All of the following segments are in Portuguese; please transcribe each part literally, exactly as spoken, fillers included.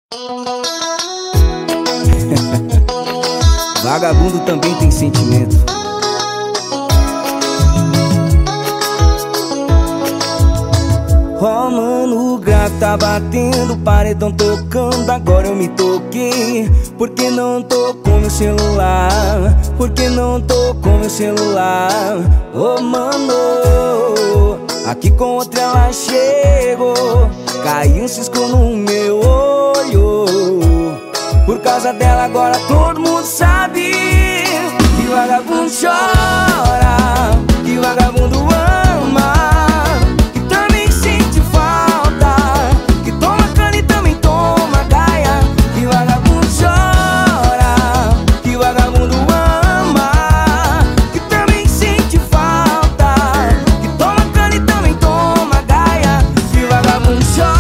Vagabundo também tem sentimento. Oh mano, o grave tá batendo, o paredão tocando, agora eu me toquei. Por que não tocou meu celular? Por que não tocou meu celular? Oh mano, aqui com outra ela chegou, caiu um cisco no meu olho. Por causa dela agora todo mundo sabe que vagabundo chora, que vagabundo ama, que também sente falta, que toma cana e também toma gaia. Que vagabundo chora, que vagabundo ama, que também sente falta, que toma cana e também toma gaia. Que vagabundo chora.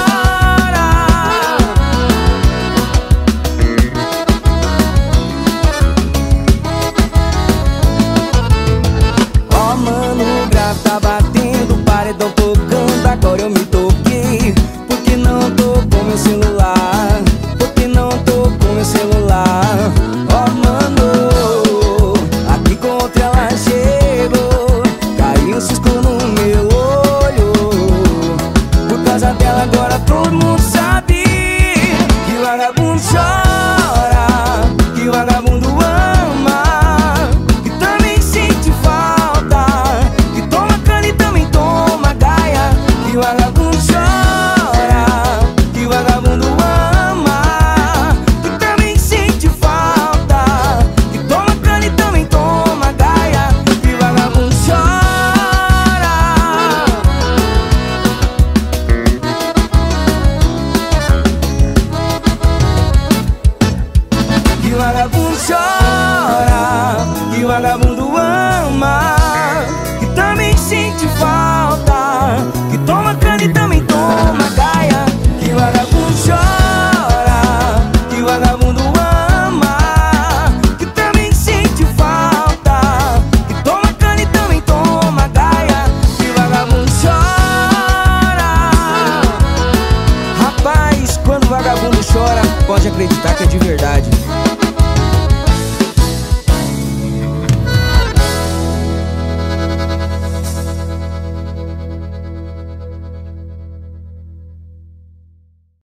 Tá batendo, o paredão tocando, agora eu me toquei. Por que não tocou meu celular? Por que não tocou meu celular? Oh mano, aqui com outra ela chegou, caiu um cisco no meu olho. Por causa dela agora todo mundo sabe que vagabundo chora, que vagabundo ama, que também sente falta, que toma cana e também toma gaia. Que vagabundo chora, que vagabundo ama, que também sente falta, que toma cana e também toma gaia. Que vagabundo chora. Que vagabundo chora, que vagabundo ama, que também sente falta, que toma cana e também toma gaia. Que vagabundo chora, que vagabundo ama, que também sente falta, que toma cana e também toma gaia. Que vagabundo chora. Rapaz, quando o vagabundo chora, pode acreditar que é de verdade.